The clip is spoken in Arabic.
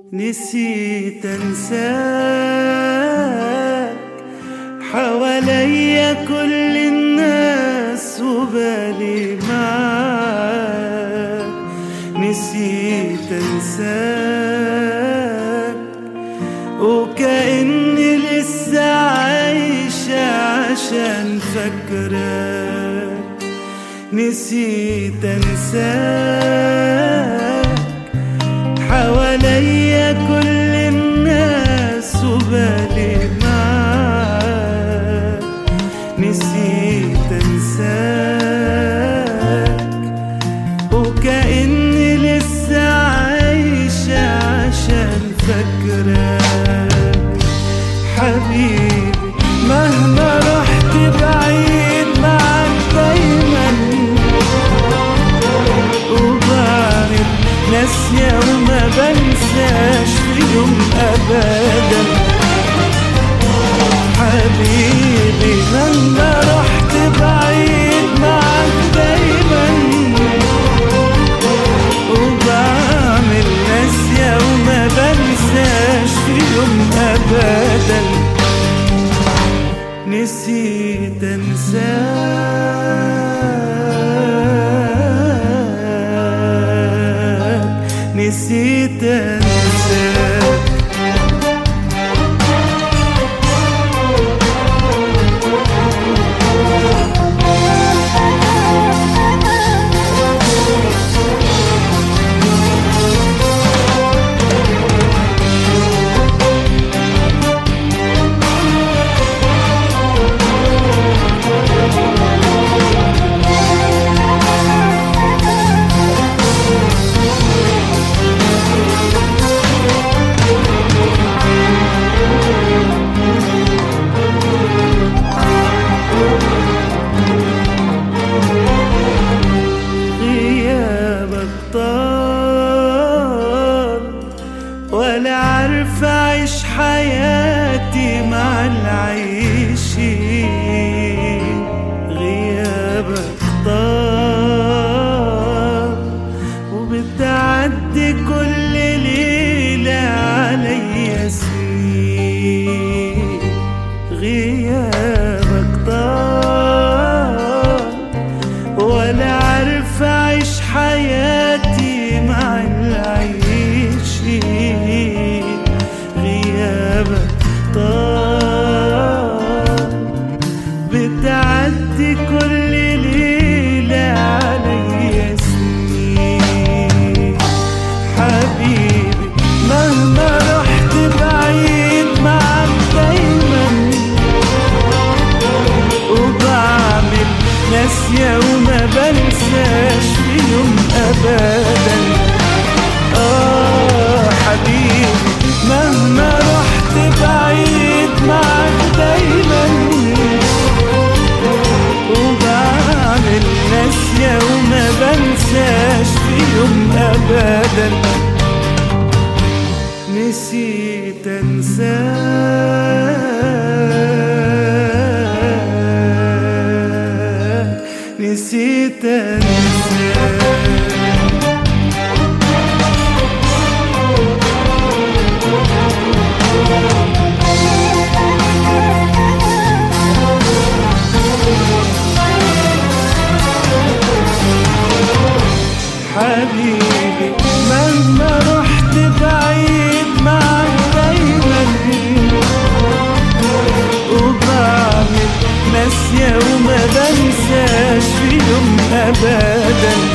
نسيت انساك، حواليا كل الناس وبالي معاك. نسيت انساك وكأني لسه عايشة عشان فاكراك. نسيت انساك، حواليا كل الناس وبالي معاك. نسيت انساك وكأني لسه عايشة عشان فاكراك. حبيبي مهما رحت بعيد معاك دايما، وبعمل ناسية وما بنساش في يوم أبدا. حبيبي مهما رحت بعيد معاك دايما، وبعمل ناسية وما بنساش في يوم أبدا. نسيت انساك، نسيت انساك. ولا عارف أعيش حياتي مع العايشين. غيابك طال وبتعدي كل ليلة عليا سنين. غيابك طال ولا عارف أعيش حياتي مع العايشين. غيابك طال بتعدي كل ليلة عليا سنين. حبيبي مهما رحت بعيد معاك دايما، وبعمل ناسية وما بنساش في يوم أبدا. حبيبي مهما رحت بعيد معاك دايما، وبعمل ناسية وما بنساش في يوم أبدا. نسيت انساك، نسيت انساك. حبيبي مهما رحت بعيد معاك دايما، وبعمل ناسية وما بنساش في يوم أبدا.